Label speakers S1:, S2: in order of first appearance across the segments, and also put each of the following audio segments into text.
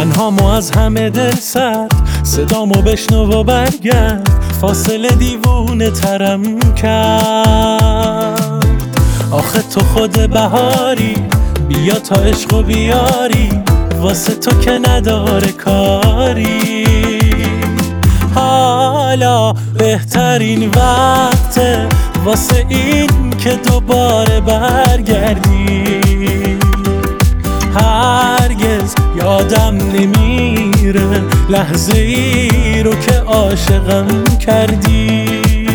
S1: تنهامو از همه دل سرد، صدامو بشنو و برگرد. فاصله دیوونه ترم کرد. آخه تو خود بهاری، بیا تا عشقو بیاری، واسه تو که نداره کاری. حالا بهترین وقته واسه این که دوباره برگردی. هرگز یادم نمیره لحظه ای رو که عاشقم کردی.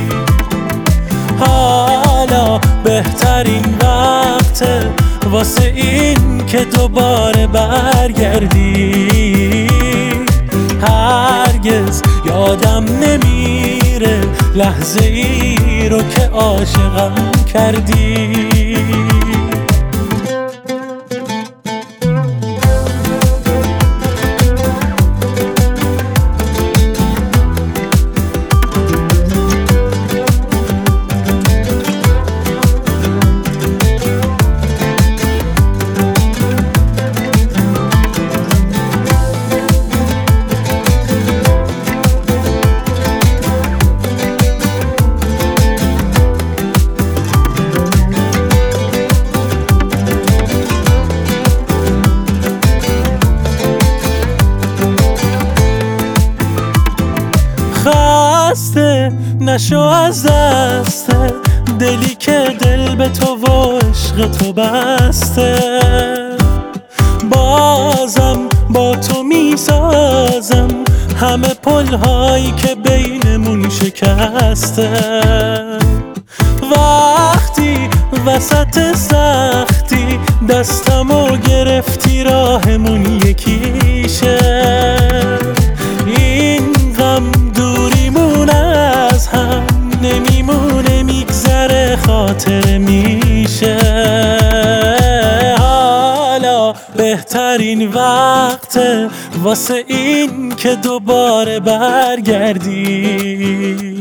S1: حالا بهترین وقته واسه این که دوباره برگردی. هرگز یادم نمیره لحظه ای رو که عاشقم کردی. خسته نشو از دست دلی که دل به تو و عشق تو بسته. بازم با تو میسازم همه پل‌هایی که بینمون شکسته. وقتی وسط سختی دستمو گرفتی راهمون یکیشه. این غم دوریمون از هم نمیمونه، میگذره خاطر میشه. حالا بهترین وقته واسه این که دوباره برگردی.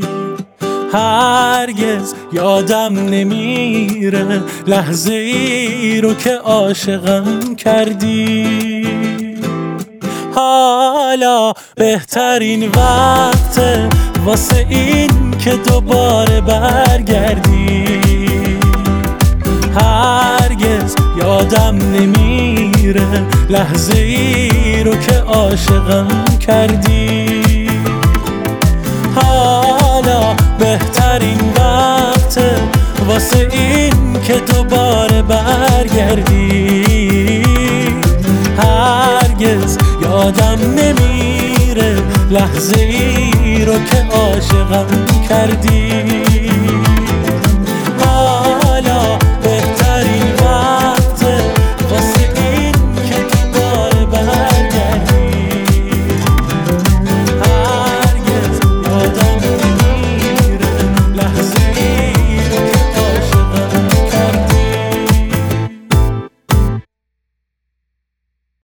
S1: هرگز یادم نمیره لحظه ای رو که عاشقم کردی. حالا بهترین وقته واسه این که دوباره برگردی. هرگز یادم نمیره لحظه ای رو که عاشقم کردی. حالا بهترین وقته واسه این که دوباره برگردی. هرگز یادم نمیره لحظه ای رو که عاشقم کردی.